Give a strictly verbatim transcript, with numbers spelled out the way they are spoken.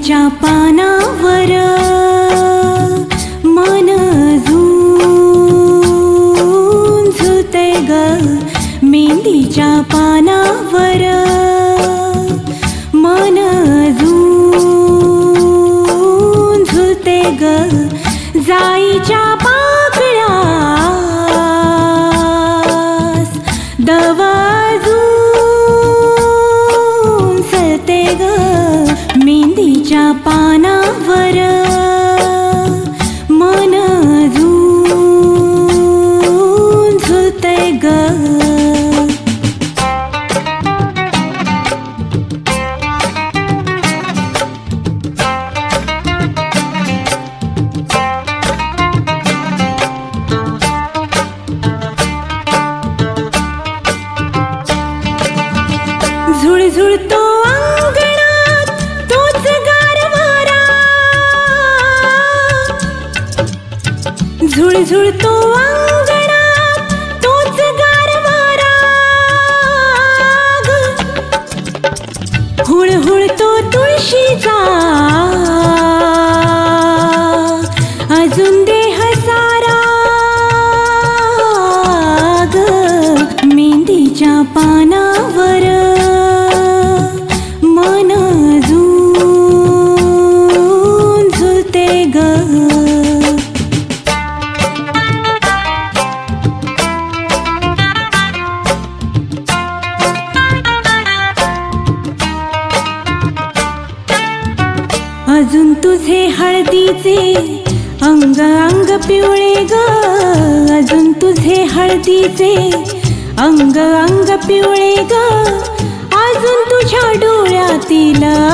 मेहंदीच्या पानावर मन झुंझुते ग, मेहंदीच्या पानावर मन झुंझुते ग, जाईच्या पाकळ्यास दवाजूंचते ग, मेहंदीच्या पानावर मन झुंझुते ग. झुळझुळतो अंगणात तोच गारवारा, झुळझुळतो अंगणात तोच गारवारा, हुळहुळतो तुळशीचा अजून देह सारा ग, मेहंदीच्या पानावर मन झुंझुते ग. अजून तुझे हळदीचे अंग अंग पिवळे ग, अजून तुझे हळदीचे अंग अंग पिवळे ग, अजून तुझ्या डोळ्यातील